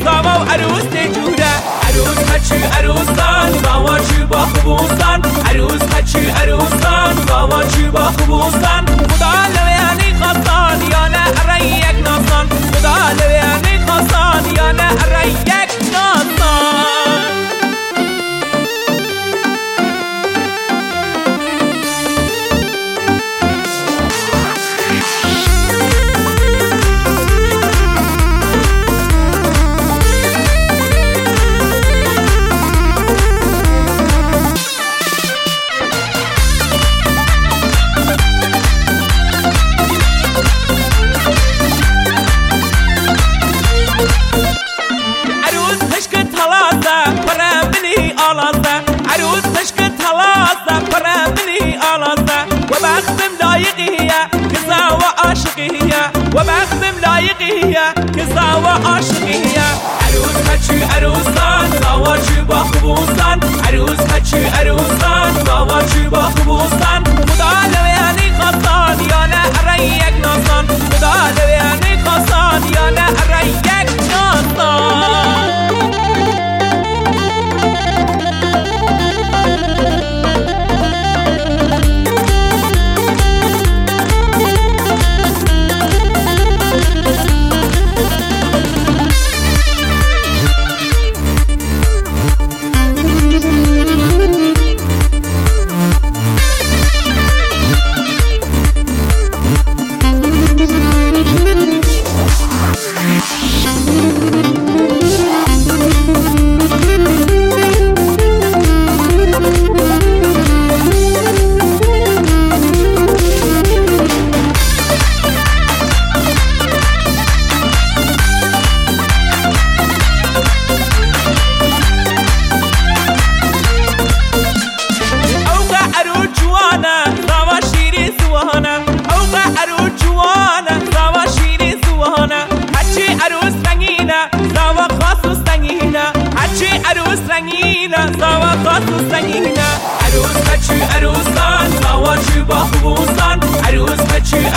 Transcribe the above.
زاوا و عروس نجوره عروس هچی عروسان زاوا چی با خوبوستان عروس هچی عروسان زاوا چی با خوبوستان خدا لویانی خواستان یا نه اره یک ناستان خدا لویانی خواستان یا نه اره یک ناستان عروس تشك تلاسة فرامني آلاسة وبختم لايقية كسا وعاشقية وبختم لايقية كسا وعاشقية عروس هچي عروسان زاوا چي بخبوستان عروس هچي عروسان زاوا چي بخبوستان خدا لوياني خواستان یا نه اره یک ناستان خدا لوياني خواستان یا نه اره یک ناستان زاوا خاص سنگینه عروس هچی عروسان زاوا چی با خوبوستان عروس هچی